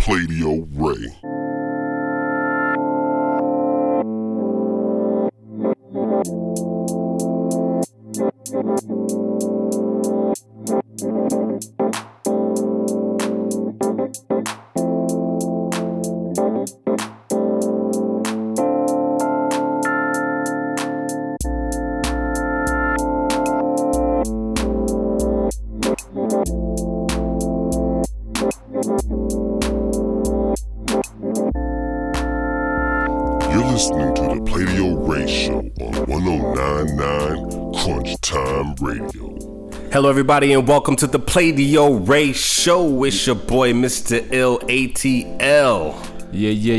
Pladio Ray. You're listening to the Pladio Ray Show on 1099 Crunch Time Radio. Hello, everybody, and welcome to the Pladio Ray Show. It's your boy, Mr. LATL. Yeah.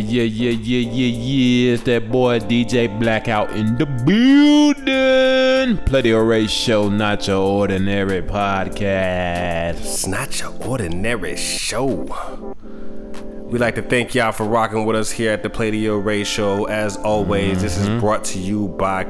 It's that boy DJ Blackout in the building. Pladio Ray Show, not your ordinary podcast. It's not your ordinary show. We'd like to thank y'all for rocking with us here at the Pladio Ray Show. As always, this is brought to you by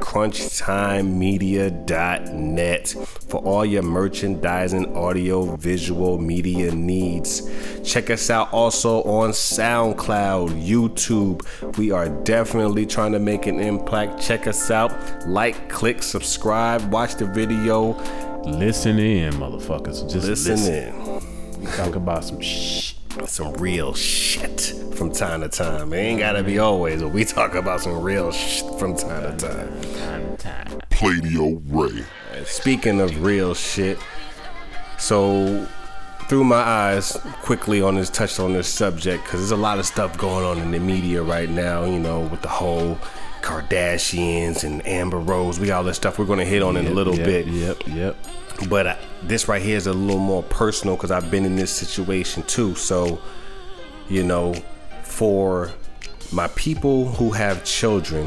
CrunchTimeMedia.net for all your merchandising, audio, visual media needs. Check us out also on SoundCloud, YouTube. We are definitely trying to make an impact. Check us out. Like, click, subscribe, watch the video. Listen in, motherfuckers. Just listen in. We talk about some shit. Some real shit from time to time. It ain't gotta be always, but we talk about some real shit from time to time. Pladio Ray. Speaking of real shit, so through my eyes quickly on this, touched on this subject, because there's a lot of stuff going on in the media right now, you know, with the whole Kardashians and Amber Rose. We got all this stuff we're going to hit on in a little bit. Yep. But this right here is a little more personal because I've been in this situation too. So, you know, for my people who have children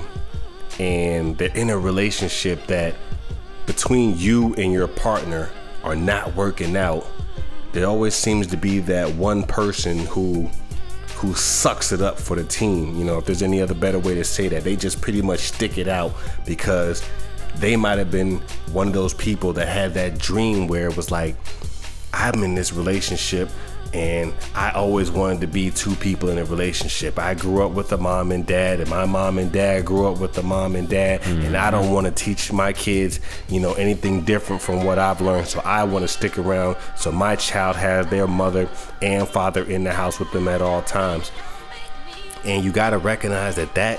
and they're in a relationship that between you and your partner are not working out, there always seems to be that one person who sucks it up for the team. You know, if there's any other better way to say that, they just pretty much stick it out because they might have been one of those people that had that dream where it was like, I'm in this relationship and I always wanted to be two people in a relationship. I grew up with a mom and dad, and my mom and dad grew up with a mom and dad, and I don't want to teach my kids, you know, anything different from what I've learned. So I want to stick around so my child has their mother and father in the house with them at all times. And you got to recognize that that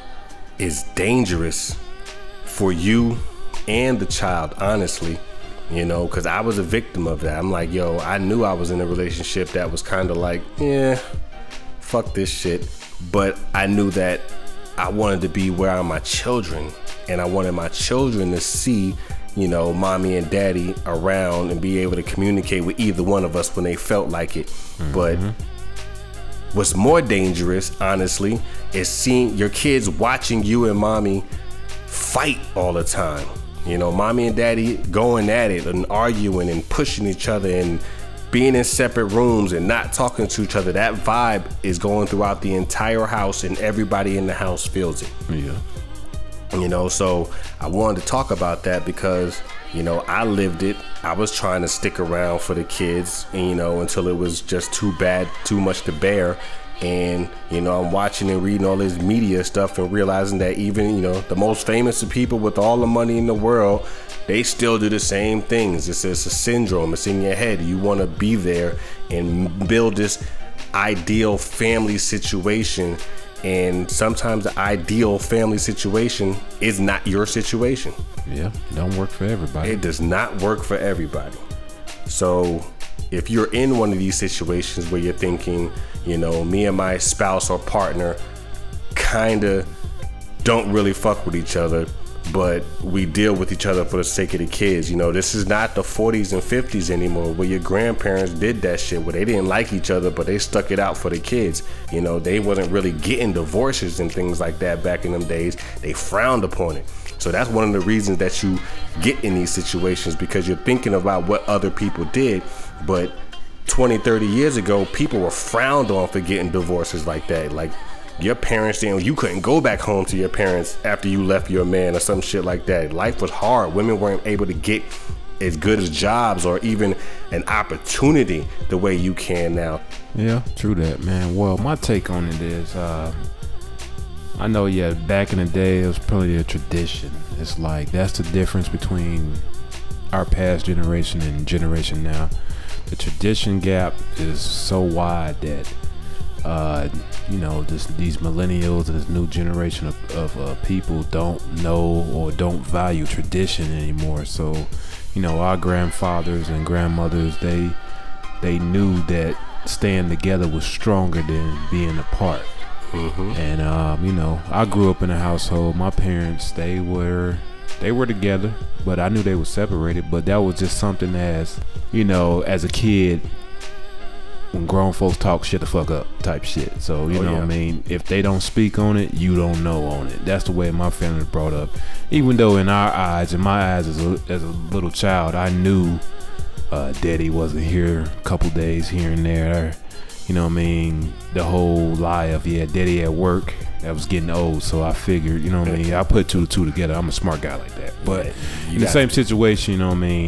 is dangerous for you and the child, honestly, you know, because I was a victim of that. I'm like, yo, I knew I was in a relationship that was kind of like, yeah, fuck this shit. But I knew that I wanted to be where are my children, and I wanted my children to see, you know, mommy and daddy around and be able to communicate with either one of us when they felt like it. But what's more dangerous, honestly, is seeing your kids watching you and mommy fight all the time. You know, mommy and daddy going at it and arguing and pushing each other and being in separate rooms and not talking to each other. That vibe is going throughout the entire house, and everybody in the house feels it. Yeah. You know, so I wanted to talk about that because, you know, I lived it. I was trying to stick around for the kids, and, you know, until it was just too bad, too much to bear. And, you know, I'm watching and reading all this media stuff and realizing that even, you know, the most famous of people with all the money in the world, they still do the same things. It's a syndrome. It's in your head. You want to be there and build this ideal family situation. And sometimes the ideal family situation is not your situation. Yeah, it don't work for everybody. It does not work for everybody. So if you're in one of these situations where you're thinking, you know, me and my spouse or partner kind of don't really fuck with each other, but we deal with each other for the sake of the kids. You know, this is not the 40s and 50s anymore where your grandparents did that shit where they didn't like each other, but they stuck it out for the kids. You know, they wasn't really getting divorces and things like that back in them days. They frowned upon it. So that's one of the reasons that you get in these situations, because you're thinking about what other people did. But 20, 30 years ago, people were frowned on for getting divorces like that. Like, your parents didn't, you couldn't go back home to your parents after you left your man or some shit like that. Life was hard. Women weren't able to get as good as jobs or even an opportunity the way you can now. Yeah, true that, man. Well, my take on it is, I know, back in the day, it was probably a tradition. It's like, that's the difference between our past generation and generation now. The tradition gap is so wide that, these millennials and this new generation of people don't know or don't value tradition anymore. So, our grandfathers and grandmothers, they knew that staying together was stronger than being apart. Mm-hmm. And I grew up in a household. My parents, they were together, but I knew they were separated. But that was just something as a kid, when grown folks talk, shut the fuck up type shit. So what I mean, if they don't speak on it, you don't know on it. That's the way my family was brought up. Even though in my eyes as a little child, I knew daddy wasn't here a couple days here and there. The whole lie of daddy at work, that was getting old. So I figured, I put two to two together. I'm a smart guy like that. But in the same situation,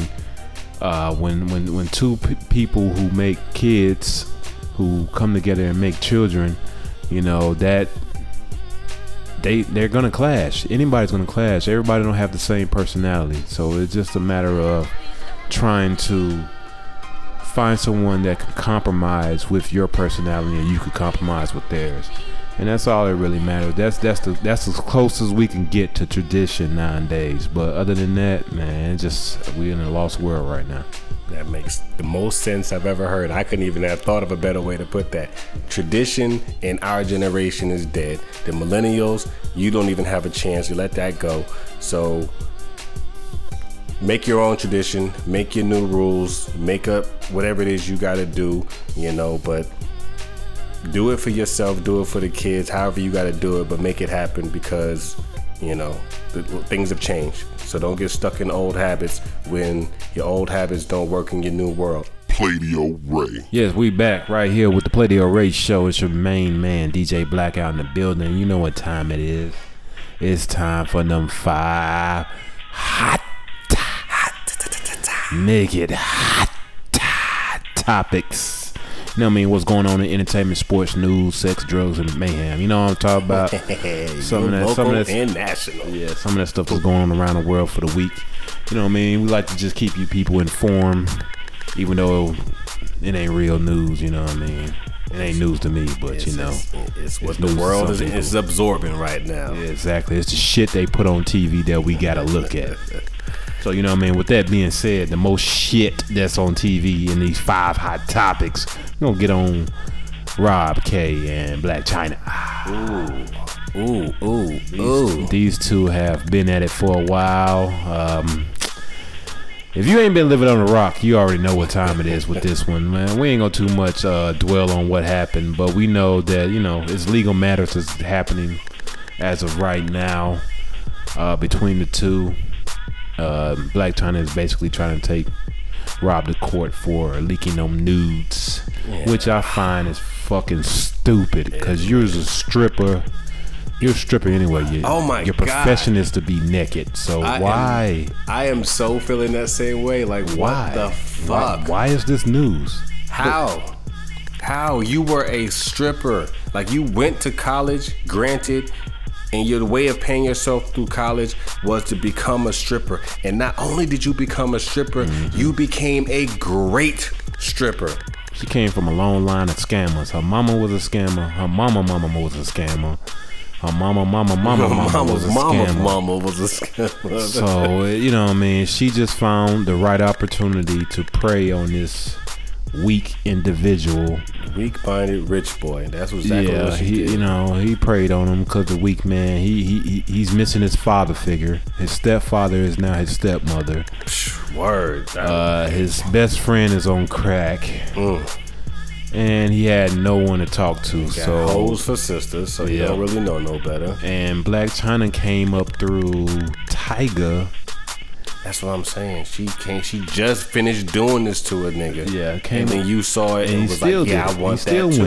when two people who make kids, who come together and make children, that they're gonna clash. Anybody's gonna clash. Everybody don't have the same personality. So it's just a matter of trying to find someone that can compromise with your personality and you can compromise with theirs, and that's all that really matters. That's as close as we can get to tradition nowadays. But other than that, man, we're in a lost world right now. That makes the most sense I've ever heard. I couldn't even have thought of a better way to put that. Tradition in our generation is dead. The millennials, you don't even have a chance. You let that go. So make your own tradition, make your new rules, make up whatever it is you got to do, but do it for yourself, do it for the kids, however you got to do it, but make it happen, because, things have changed. So don't get stuck in old habits when your old habits don't work in your new world. Pladio Ray. Yes, we back right here with the Pladio Ray Show. It's your main man, DJ Blackout, in the building. You know what time it is. It's time for them 5 hot make it hot topics. What's going on in entertainment, sports, news, sex, drugs, and mayhem. You know what I'm talking about? Some of that and national. Yeah, some of that stuff that's going on around the world for the week. We like to just keep you people informed, even though it ain't real news. It ain't news to me, but it's what the world is absorbing right now. Yeah, exactly. It's the shit they put on TV that we gotta look at. So, with that being said, the most shit that's on TV in these 5 hot topics, we're gonna get on Rob K and Blac Chyna. These two have been at it for a while. If you ain't been living on a rock, you already know what time it is with this one, man. We ain't gonna too much dwell on what happened, but we know that, it's legal matters that's happening as of right now between the two. Blac Chyna is basically trying to take Rob to court for leaking them nudes, which I find is fucking stupid, because you're a stripper. You're a stripper anyway. Your profession is to be naked. So why? I am so feeling that same way. Like, what the fuck? Why is this news? How? You were a stripper. Like, you went to college, granted, and your way of paying yourself through college was to become a stripper. And not only did you become a stripper, you became a great stripper. She came from a long line of scammers. Her mama was a scammer. Her mama was a scammer. Her mama was a scammer. So, she just found the right opportunity to prey on this weak individual, weak-minded rich boy. That's exactly what she did. He preyed on him because the weak man. He's missing his father figure. His stepfather is now his stepmother. Word. His best friend is on crack, and he had no one to talk to. So hoes for sisters. So you don't really know no better. And Blac Chyna came up through Tyga. That's what I'm saying. She just finished doing this to a nigga. Yeah, and then you saw it and was like, I want that too.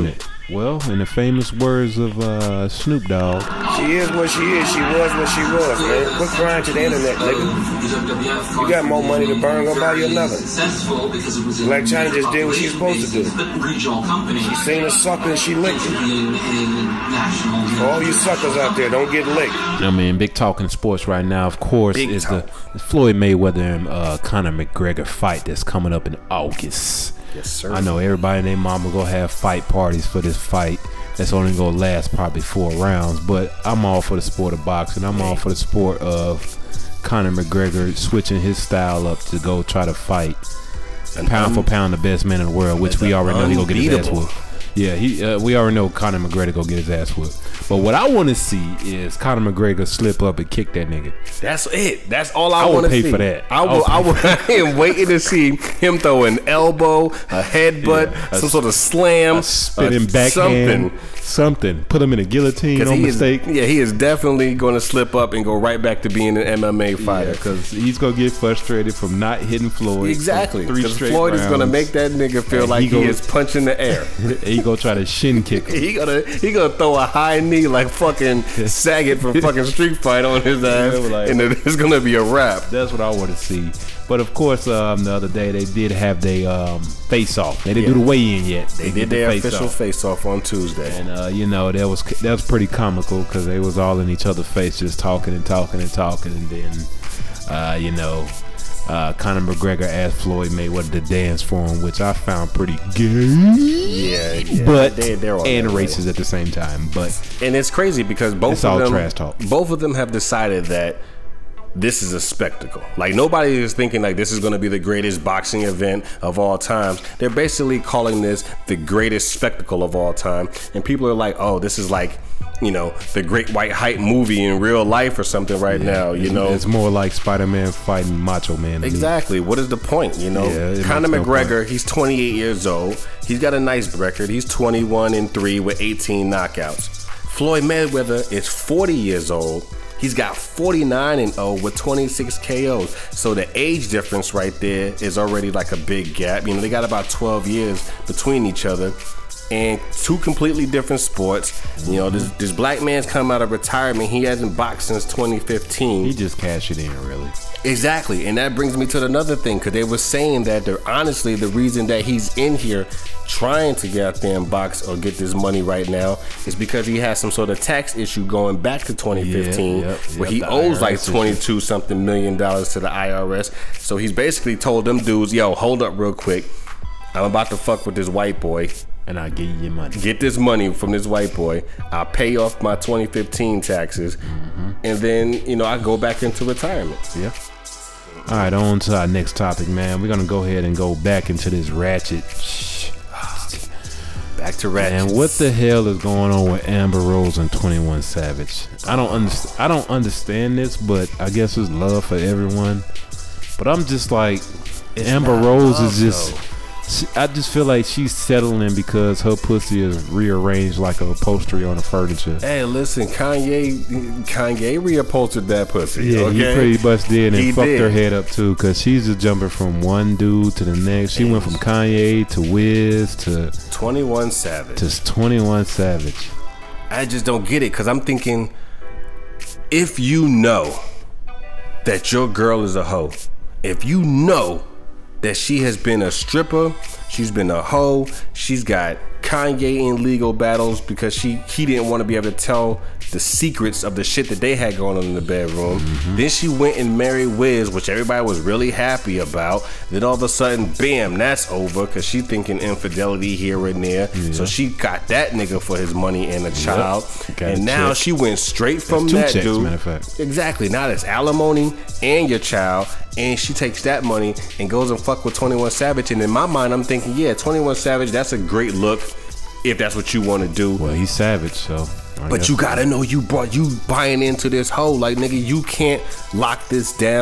Well, in the famous words of Snoop Dogg, she is what she is. She was what she was, man. Quit crying to the internet, nigga. You got more money to burn, go buy you another. Blac Chyna just did what she was supposed to do. She seen a sucker and she licked it. For all you suckers out there, don't get licked. I mean, big talk in sports right now, of course, Big is talk. the Floyd Mayweather and Conor McGregor fight that's coming up in August. Yes, sir. I know everybody and their mama gonna have fight parties for this fight. That's only gonna last probably 4 rounds, but I'm all for the sport of boxing. I'm all for the sport of Conor McGregor switching his style up to go try to fight pound for pound the best man in the world, which we already know he gonna get his ass unbeatable. whooped. Yeah, we already know Conor McGregor gonna get his ass whooped. But what I want to see is Conor McGregor slip up and kick that nigga. That's it. That's all I I will want to see. pay for that. I am waiting to see him throw an elbow, a headbutt, some sort of slam, A spinning backhand, something. Put him in a guillotine, no mistake. He is definitely going to slip up and go right back to being an MMA fighter. Because he's gonna get frustrated from not hitting Floyd. Exactly. for 3 Because straight Floyd is going to rounds. make that nigga feel And like he he goes- is punching the air. He gonna try to shin kick him. He gonna throw a high knee like fucking Saget from fucking Street Fight on his ass, like- and it's gonna be a wrap. That's what I want to see. But of course, the other day they did have their face off. They didn't do the weigh-in yet. They did the their face official off. face off on Tuesday. And that was pretty comical because they was all in each other's face, just talking and talking and talking, and then Conor McGregor asked Floyd Mayweather to dance for him, which I found pretty gay. Yeah, But they're on and that way. racist at the same time. But And it's crazy because It's all trash talk. both of them have decided that this is a spectacle. Like, nobody is thinking like this is going to be the greatest boxing event of all time. They're basically calling this the greatest spectacle of all time. And people are like, oh, this is like, the Great White Hype movie in real life or something right now, it's more like Spider-Man fighting Macho Man. to me. Exactly. What is the point? it Conor makes no McGregor, he's 28 years old. He's got a nice record. He's 21-3 with 18 knockouts. Floyd Mayweather is 40 years old. He's got 49-0 with 26 KOs. So the age difference right there is already like a big gap. They got about 12 years between each other. And 2 completely different sports. This black man's come out of retirement. He hasn't boxed since 2015. He just cashed it in, really. Exactly, and that brings me to another thing, because they were saying that honestly the reason that he's in here trying to get out there and box or get this money right now is because he has some sort of tax issue going back to 2015 where he the owes like IRS issue. 22 something million dollars to the IRS. So he's basically told them dudes, yo, hold up real quick, I'm about to fuck with this white boy. And I'll give you your money. Get this money from this white boy. I'll pay off my 2015 taxes, and then I go back into retirement. Yeah. All right, on to our next topic, man. We're gonna go ahead and go back into this ratchet. Back to ratchet. And what the hell is going on with Amber Rose and 21 Savage? I don't understand this, but I guess it's love for everyone. But I'm just like, Amber Rose is just. I just feel like she's settling because her pussy is rearranged like a upholstery on the furniture. Hey, listen, Kanye reupholstered that pussy. Yeah, okay? he pretty much did, and He fucked did. her head up too, because she's just jumping from one dude to the next. She went from Kanye to Wiz to 21 Savage. 21 Savage. I just don't get it, because I'm thinking, if you know that your girl is a hoe, if you know that she has been a stripper, she's been a hoe, she's got Kanye in legal battles because he didn't want to be able to tell the secrets of the shit that they had going on in the bedroom. Then she went and married Wiz, which everybody was really happy about. Then all of a sudden, bam, that's over because she thinking infidelity here and there. So she got that nigga for his money and a child. Got And a now check. she went straight from That's 2 that checks, dude. matter of fact. Exactly. Now that's alimony and your child, and she takes that money and goes and fuck with 21 Savage. And in my mind, I'm thinking, yeah, 21 Savage, that's a great look if that's what you want to do. Well, he's savage, so. I But guess. you gotta know you buying into this hoe. Like, nigga, you can't lock this down.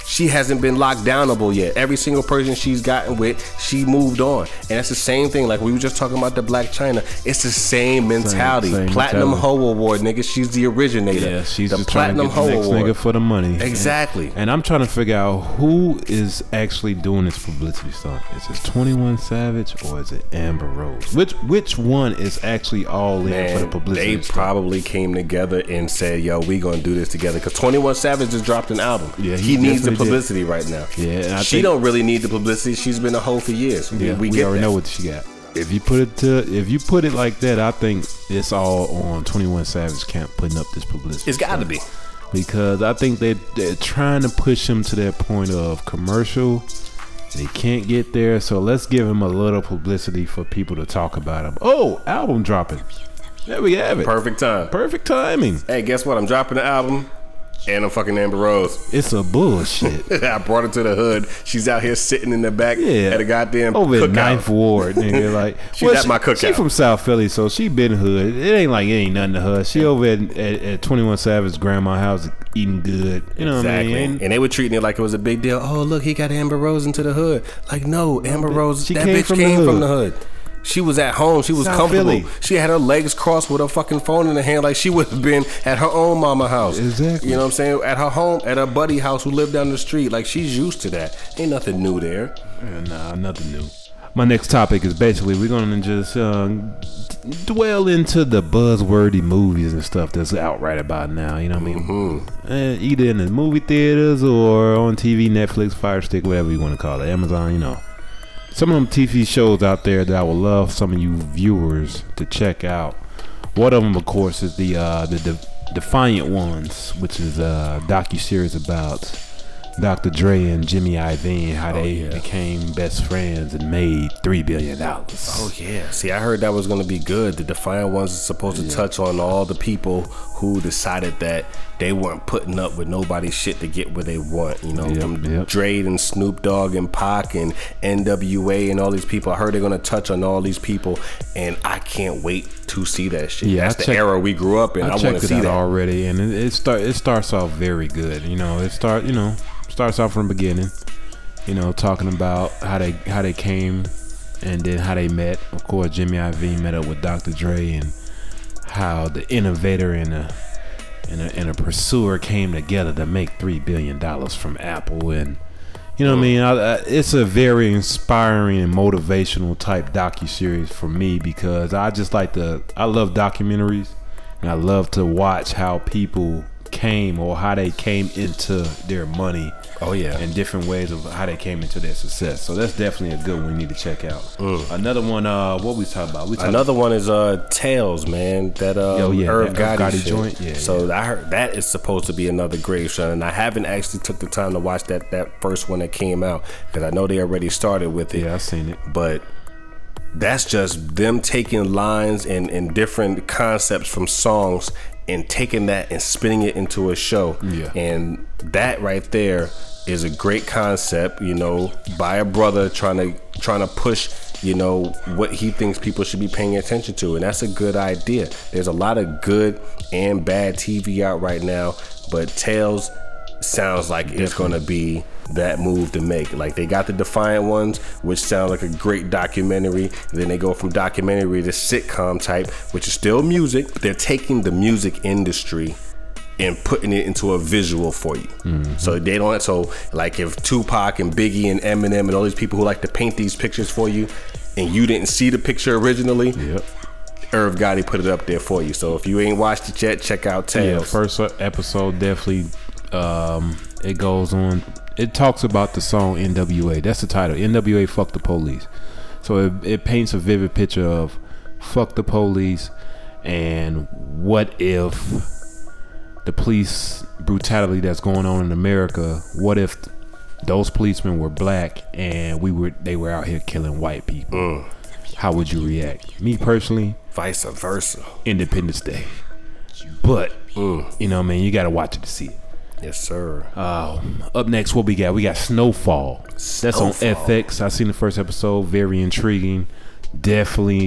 she hasn't been locked downable yet. Every single person she's gotten with, she moved on. And that's the same thing. Like we were just talking about the Black China. It's the same mentality. Same Platinum mentality. Hoe Award, nigga. She's the originator. Yeah, she's the just trying to Platinum get the Hoe next Award nigga for the money. Exactly. And I'm trying to figure out who is actually doing this publicity stunt. Is it 21 Savage or is it Amber Rose? Which one is actually all in for the publicity they stunt? probably came together and said, yo, we gonna do this together. Because 21 Savage just dropped an album. Yeah, he needs the definitely publicity right now. Yeah, and I she think- don't really need the publicity. She's been a hoe for years. Yeah, we get already that. know what she got. If you put it like that, I think it's all on 21 Savage camp putting up this publicity. It's got to be. Because I think they're trying to push him to that point of commercial. They can't get there, so let's give him a little publicity for people to talk about him. Oh, album dropping. There we have it. Perfect time. Perfect timing. Hey, guess what? I'm dropping the album. And I'm fucking Amber Rose. It's a bullshit. I brought her to the hood. She's out here sitting in the back at a goddamn over cookout. at Ninth Ward, nigga. Like She's at my cookout. She from South Philly, so she been hood. It ain't like it ain't nothing to her. She over at 21 Savage grandma's house eating good. You know Exactly. what I mean? And they were treating it like it was a big deal. Oh, look, he got Amber Rose into the hood. Like, no, Amber Rose, She that came bitch from the came hood. from the hood. She was at home. She was South comfortable. Philly. She had her legs crossed with her fucking phone in her hand like she would have been at her own mama house. Exactly. You know what I'm saying? At her home, at her buddy house who lived down the street. Like, she's used to that. Ain't nothing new there. Nah, nothing new. My next topic is basically we're gonna just dwell into the buzzworthy movies and stuff that's out right about now. You know what I mean? Either in the movie theaters or on TV, Netflix, Fire Stick, whatever you want to call it, Amazon. You know, some of them TV shows out there that I would love some of you viewers to check out. One of them, of course, is the Defiant Ones, which is a docu-series about Dr. Dre and Jimmy Iovine, how they became best friends and made $3 billion. Oh yeah. See, I heard that was gonna be good. The Defiant Ones is supposed to touch on all the people who decided that they weren't putting up with nobody's shit to get where they want. You know, from Dre and Snoop Dogg and Pac and NWA and all these people. I heard they're gonna touch on all these people, and I can't wait to see that shit. Yeah, that's the era we grew up in. I want to checked it see out that already, and it starts off very good. You know, starts off from the beginning. You know, talking about how they came, and then how they met. Of course, Jimmy Iovine met up with Dr. Dre, and how the innovator and a pursuer came together to make $3 billion from Apple. And you know what I mean? It's a very inspiring and motivational type docuseries for me, because I love documentaries, and I love to watch how people came, or how they came into their money. And different ways of how they came into their success. So that's definitely a good one we need to check out. Another one, what we talking about? Another one is Tales, man. That Irv Gotti joint. Yeah, so I heard that is supposed to be another Grave Shot, and I haven't actually took the time to watch that first one that came out, because I know they already started with it. Yeah, I seen it. But that's just them taking lines and different concepts from songs and taking that and spinning it into a show. And that right there is a great concept, you know, by a brother trying to push, you know, what he thinks people should be paying attention to. And that's a good idea. There's a lot of good and bad TV out right now, but Tales sounds like it's gonna be that move to make. Like, they got the Defiant Ones, which sounds like a great documentary. Then they go from documentary to sitcom type, which is still music, but they're taking the music industry and putting it into a visual for you. So they don't. So like, if Tupac and Biggie and Eminem and all these people who like to paint these pictures for you, and you didn't see the picture originally, Irv Gotti put it up there for you. So if you ain't watched it yet, check out Tales. Yeah, first episode definitely. It goes on. It talks about the song NWA. That's the title. NWA, Fuck the Police. So it paints a vivid picture of fuck the police, and what if the police brutality that's going on in America, what if those policemen were black and they were out here killing white people? How would you react? Me personally, vice versa. Independence Day. But you know what I mean, you gotta watch it to see it. Yes, sir. Up next, what we got? We got Snowfall. That's on FX. I seen the first episode. Very intriguing. Definitely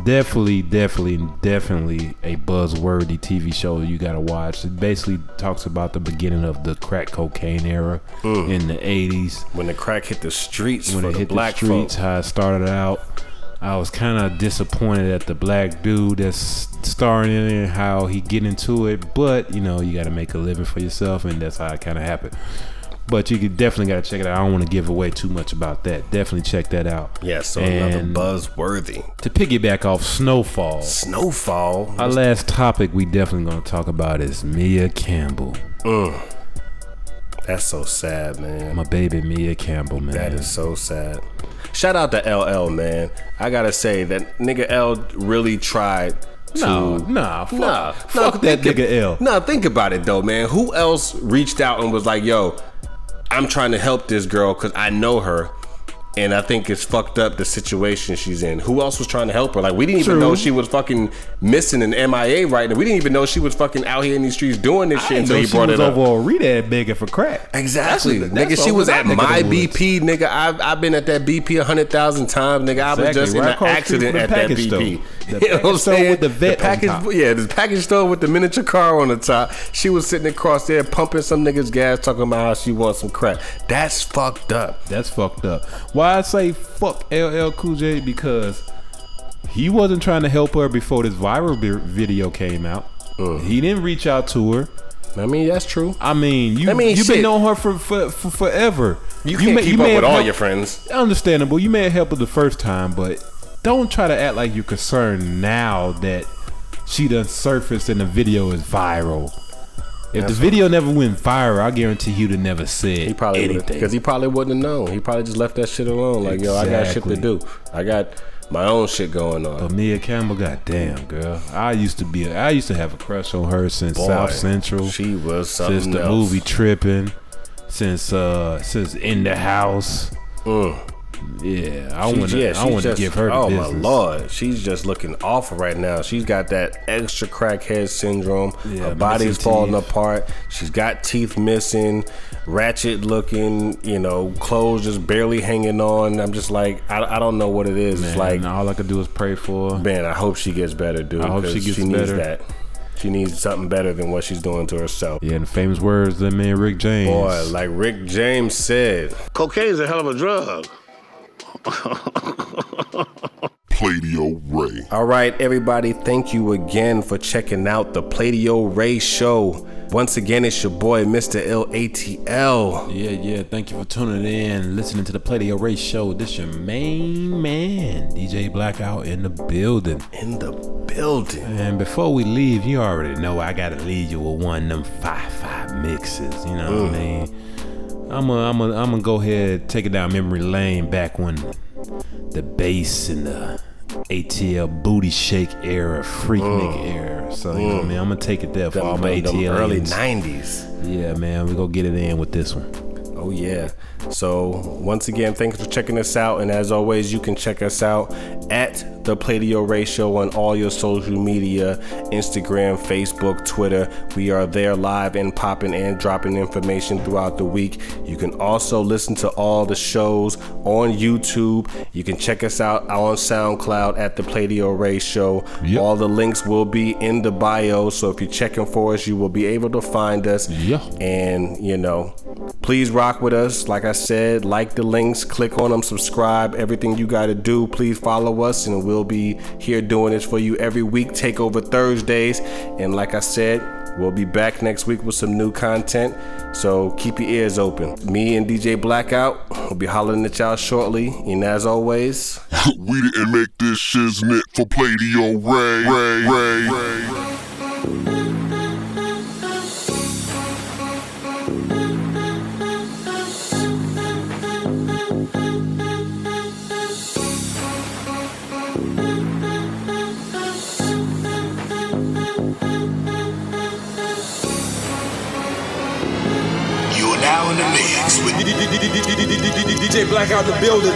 a buzzworthy TV show you gotta watch. It basically talks about the beginning of the crack cocaine era in the 80s. When the crack hit the streets, when for it the hit black the streets, folk. how it started out. I was kind of disappointed at the black dude that's starring in it and how he get into it. But, you know, you got to make a living for yourself, and that's how it kind of happened. But you definitely got to check it out. I don't want to give away too much about that. Definitely check that out. Yeah, so and another buzzworthy. To piggyback off Snowfall. Our last topic we definitely going to talk about is Mia Campbell. That's so sad, man. My baby Mia Campbell, man. That is so sad. Shout out to LL, man. I gotta say that nigga L really tried to. Fuck that nigga L. Nah, think about it though, man. Who else reached out and was like, yo, I'm trying to help this girl because I know her. And I think it's fucked up the situation she's in. Who else was trying to help her? Like, we didn't even know she was fucking missing an MIA right now. We didn't even know she was fucking out here in these streets doing this shit until he brought it up. She was over Rita begging for crack. Exactly. Nigga, she was at my BP. Nigga, I've been at that BP 100,000 times. Nigga, I was just in an accident at that BP. The package store with the vet on top. Yeah, the package store with the miniature car on the top. She was sitting across there pumping some nigga's gas, talking about how she wants some crack. That's fucked up. That's fucked up. Why I say fuck LL Cool J? Because he wasn't trying to help her before this viral video came out. He didn't reach out to her. I mean, that's true. I mean, you've been knowing her for forever. You can't keep up with all your friends. Understandable. You may have helped her the first time, but don't try to act like you're concerned now that she done surfaced and the video is viral. If the video never went viral, I guarantee you'd have never said anything. Because he probably wouldn't have known. He probably just left that shit alone. Like, yo, I got shit to do. I got my own shit going on. But Mia Campbell, goddamn, girl. I used to have a crush on her since South Central. She was something since the movie Tripping. Since In the House. Yeah, I want to give her the business. My Lord, she's just looking awful right now. She's got that extra crackhead syndrome. Her body's falling apart. She's got teeth missing, ratchet looking, clothes just barely hanging on. I'm just like, I don't know what it is. Man, it's like, all I could do is pray for her. Man, I hope she gets better, dude. I hope she gets better. Needs that. She needs something better than what she's doing to herself. Yeah, and the famous words of that man Rick James. Boy, like Rick James said, cocaine's a hell of a drug. Pladio Ray. All right, everybody, thank you again for checking out the Pladio Ray Show. Once again, it's your boy, Mr. LATL. Yeah, thank you for tuning in, listening to the Pladio Ray Show. This your main man, DJ Blackout in the building. And before we leave, you already know I gotta leave you with one of them 5-5 mixes, you know what I mean? I'm gonna go ahead, take it down memory lane back when the bass and the ATL booty shake era, freak nigga era. So you know what I mean? I'm gonna take it there for all my ATL early 90s. Yeah, man, we gonna get it in with this one. Oh yeah. So once again, thanks for checking us out, and as always, you can check us out at the Pladio Ray Show on all your social media, Instagram, Facebook, Twitter. We are there live and popping and dropping information throughout the week. You can also listen to all the shows on YouTube. You can check us out on SoundCloud at the Pladio Ray Show. Yep. All the links will be in the bio, so if you're checking for us, you will be able to find us. Yeah. And please rock with us. Like I said, like the links, click on them, subscribe, everything you got to do. Please follow us, and we'll be here doing this for you every week, Takeover Thursdays. And like I said, we'll be back next week with some new content, so keep your ears open. Me and DJ Blackout will be hollering at y'all shortly, and as always, we didn't make this shiznit for Pladio Ray. Now in the mix with DJ Blackout in the building.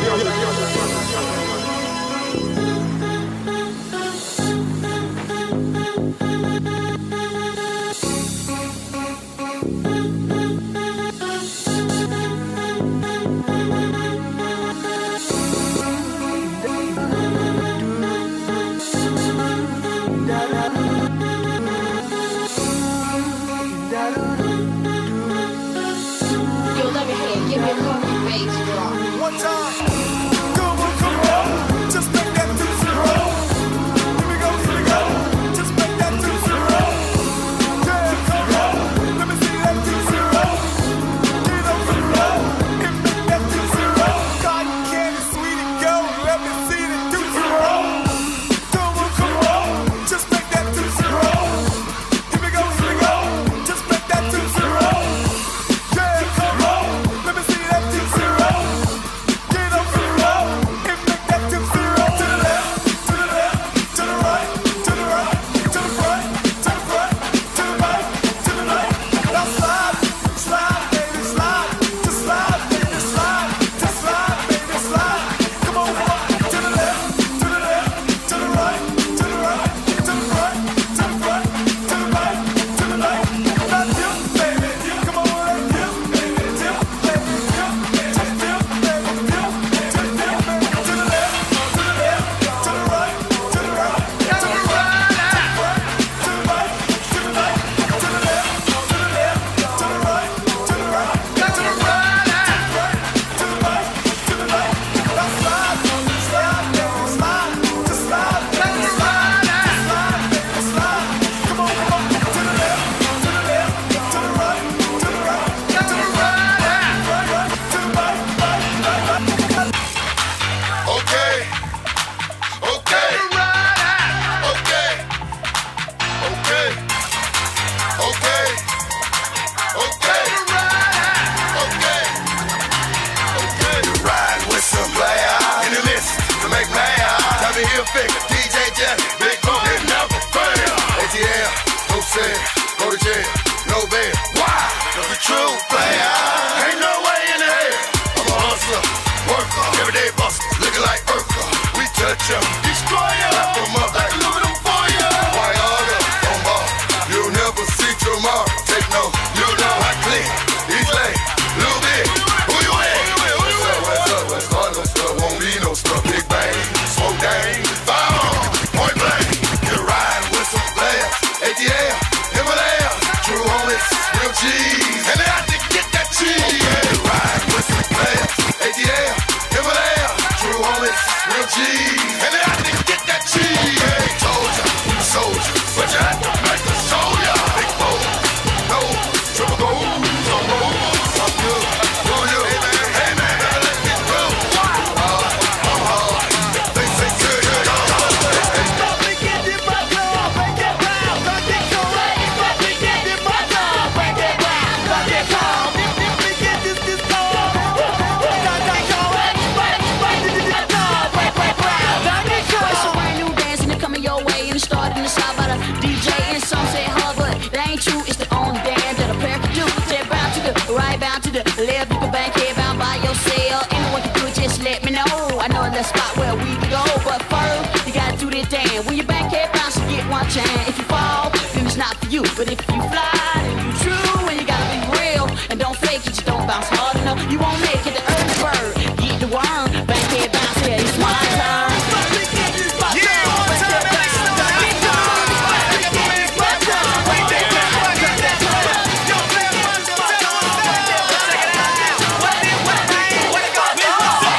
ATL, Himalaya, true homies, real cheese. And they out to get that cheese. Okay, ride with some players. ATL, Himalaya, true homies, real cheese. And they out to get that cheese. Hey, told ya, soldier, but you had to make the show ya. Big bowl, no, triple gold, no more. I'm good, do you? Hey man, let's get through. I'm hard, they say good, Stop me, get in my car, break it down, rock it correct. Stop me, get in my car, break it down, rock it calm. If me get this car, rock it correct. Break down, rock it calm. It's a brand new dance and it coming your way and it started in the south by the DJ and some say hard, but that ain't true. It's the only dance that a pair can do. Step bound to the right, bound to the left. You can bank here, bound by yourself. Anyone can do it, just let me know. I know the spot where we can go, but first you gotta do this dance. When you bank here, bounce, you get one chance. If you fall, then it's not for you. But if you fly, then you true. And you gotta be real and don't fake it. You don't bounce hard enough, you won't make it. The early bird, get the worm. Bank here, bounce here, it's my turn. Stop me, get in my car, break it down, rock it calm. It's my turn, break it down, rock it down. Yo, play a bunch of time. Check it out. What it gon' do?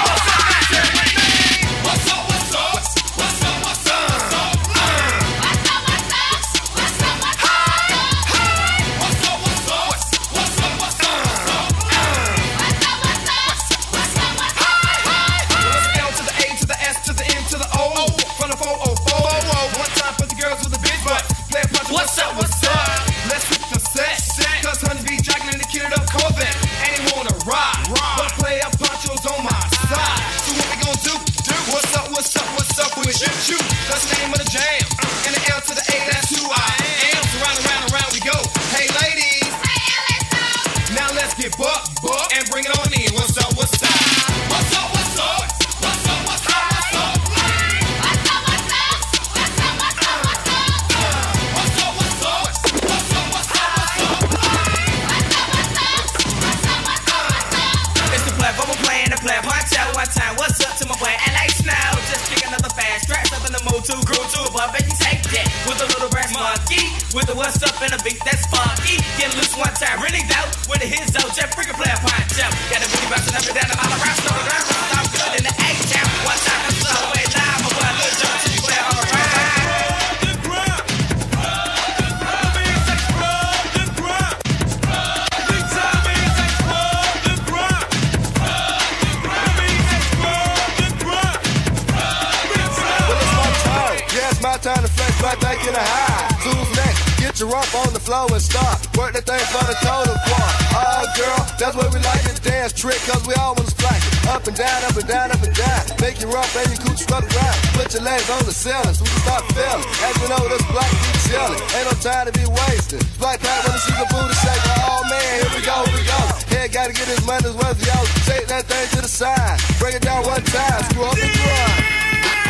What's up, what's up? What's up, what's up? What's up, what's up? L to the A to the S to the N to the O. From the 404. One time for the girls with the big butt. Play a punch. What's up? What's up? Let's switch the set. Cause honey be jacking in the kitted up Corvette. And he wanna ride. But play up ponchos on my side. So what we gon' do? What's up? What's up? What's up with you? That's the name of the jam. And the L to the A, that's who I am. So round we go. Hey ladies. Now let's get buck and bring it on in. What's up? What's up? What's up? What's up? What's up? What's up? What's up? What's up? What's up? What's up? What's up? It's the platform we're playing the platform. Watch out one time. What's up to my boy Alex now? Just kick another fast track up in the mood to groove to above and you take that with a little brass monkey with the what's up and a beat that's funky. Get loose one time, really doubt with a hit zone. Jeff freaking play a punch up. Got the booty bouncing up and down the all around. Slow the ground, I'm good in the A-town. One time I'm so way live, my boy Lil Jon till you play all around. Yeah, it's my time to flex right back in the high. Who's next? Get your rump on the floor and start. Work that thing for the total quad. Oh, girl, that's what we like to dance trick, cause we all wanna splash it. Up and down, up and down, up and down. Make your rump and your cooch strut around. Put your legs on the ceiling so we can start feeling. As we know, this block keep chilling. Ain't no time to be wasted. Black cat when she the booty shake. Oh man, here we go. Head gotta get his money's worth, yo. Shake that thing to the side. Break it down one time. Screw up and grind.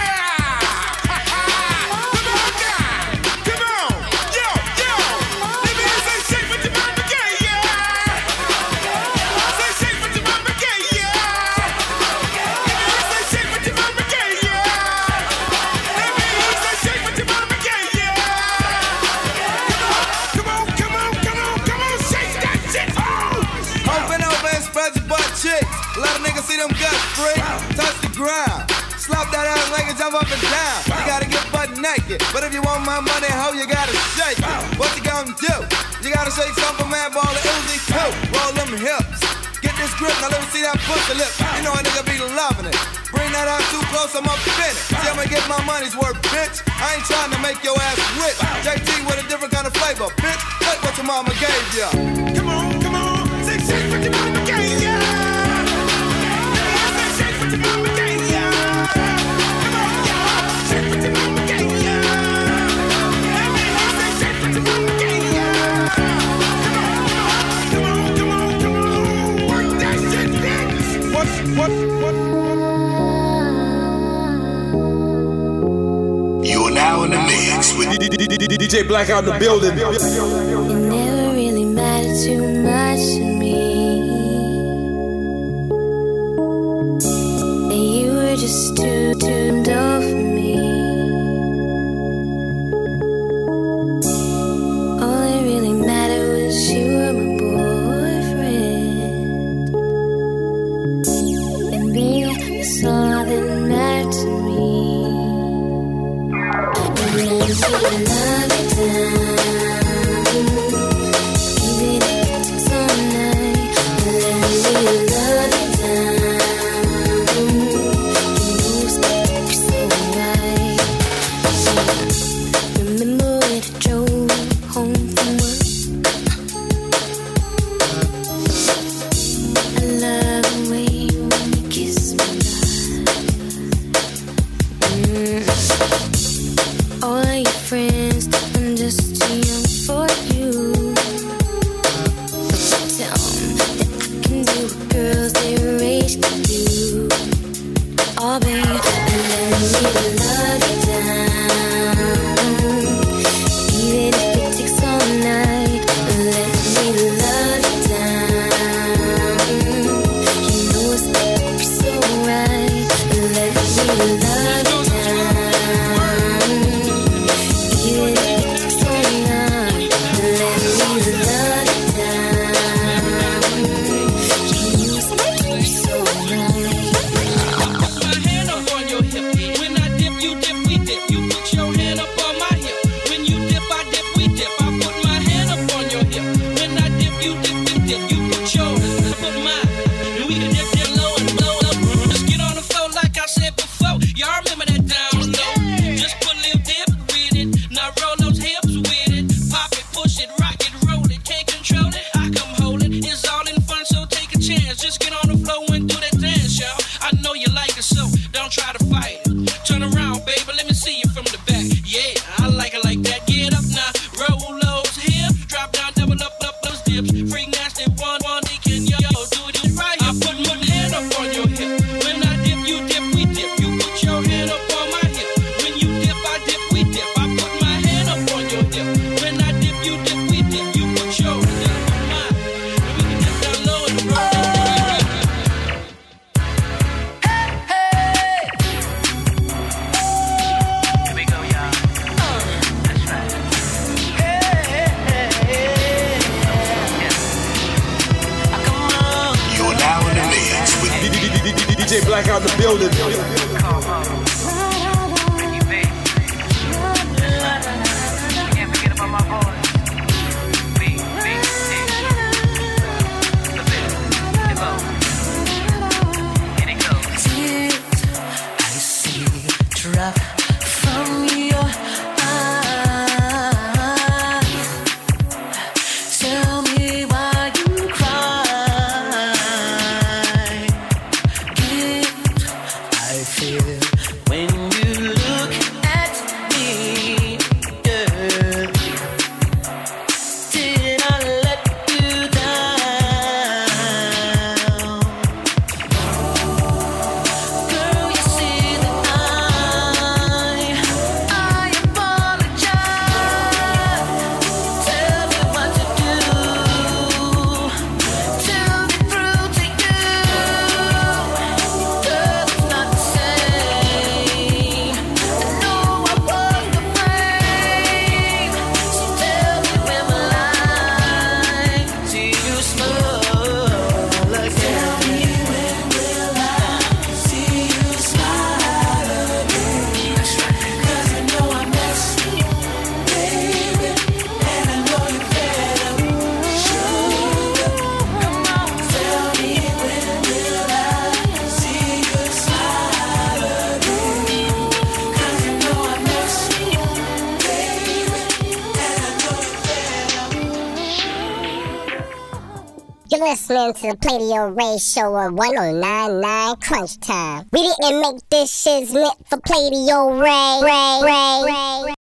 See them guts free, touch the ground, slap that ass like it jump up and down. You gotta get butt naked, but if you want my money, ho, you gotta shake it. What you gonna do? You gotta shake something, man, ball the Uzi too. Roll them hips, get this grip, now let me see that pussy lip. You know a nigga be loving it. Bring that out too close, I'm up in it. See, I'ma get my money's worth, bitch. I ain't trying to make your ass rich. JT with a different kind of flavor, bitch. Take what your mama gave ya. Come on, shake what your mama gave ya. You are now in the mix with DJ Blackout in the building. It never really mattered too much to me. And you were just too dumb for me. I'm just too young for you. But you tell them that I can do what girls their age can do. Oh, babe, and let me love you down. Even if it takes all night, let me love you down. You know it's gonna be so right. Let me love you down. Even if it takes all night, let me love you down. You know it's gonna be so right. My hand up on your hip. When I dip, you dip, we dip. You put your hand up on my hip. When you dip, I dip, we dip. I put my hand up on your hip. When I dip, you dip, we dip. You put yours, I put mine. And we can dip, dip low and blow up. Just get on the floor like I said before. Y'all remember that down low. Just put a little dip with it. Now roll those hips with it. Pop it, push it, rock it, roll it. Can't control it, I come hold it. It's all in fun, so take a chance. Just get on the floor and do that dance, y'all. I know you like it, so don't try to fight it. Turn around, baby, let me see you from the back. Yeah, I like it like that. Get up now, roll those hips. Drop down, double up those dips. Freak nasty, one, they can yo, do it right. I put my hand up on your hip. When I dip, you dip, we dip. You put your hand up on my hip. When you dip, I dip, we dip. I put my hand up on your hip. When I dip, you dip, we dip. You put yours, then I put mine. And we can dip down low and roll. Here we go, y'all. That's right. Come on. You're now in the mix with DJ Black out in the building. Come on. Ricky B. That's right. Can't forget about my boys. B, T. The bit. The bow. Here it goes. I see drop from your eyes. Tell me why you cry. Gift I feel when you look at me, girl. Did I let you down? Girl, you see that I apologize. Tell me what to do to be true to you. Girl, it's not the same. I know I was the blame. So tell me when will I see you smile again? Tell me when will I see you smile again? That's right. 'Cause I know I miss you, baby, and I know you better. Sugar, come on, tell me when will I see you smile again? 'Cause I know I miss you, baby, and I know you better. You're listening to the Play-Doh Ray Show on 1099 Crunch Time. We didn't make this shit meant for Play-Doh Ray.